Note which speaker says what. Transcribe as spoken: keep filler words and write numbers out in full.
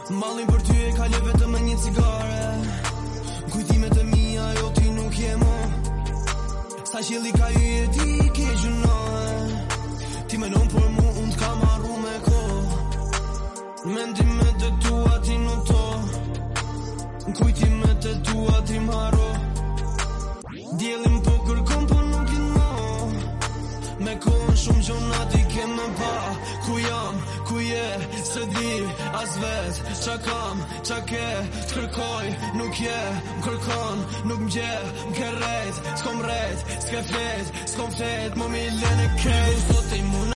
Speaker 1: Mallin për ty e kaloj vetëm me një cigare. Kujtimet e mia jo ti nuk je mo. Sa qëlli ka ju e ti ke gjunohe. Ti menon për mu unë t'ka marru me ko. Mendimet e tua ti nuk to. Kujtimet e tua ti m'haro. Djelin po kërkom po nuk i mo. Me kohën shumë gjona ti ke me pa. Ku jam, ku je, se di as vet. Qa kam, qa ke, t'kërkoj, nuk je. M'kërkon, nuk m'gje, m'ke rejt. S'kom rejt, s'ke flet, s'kom flet. Mo mi lene kejt.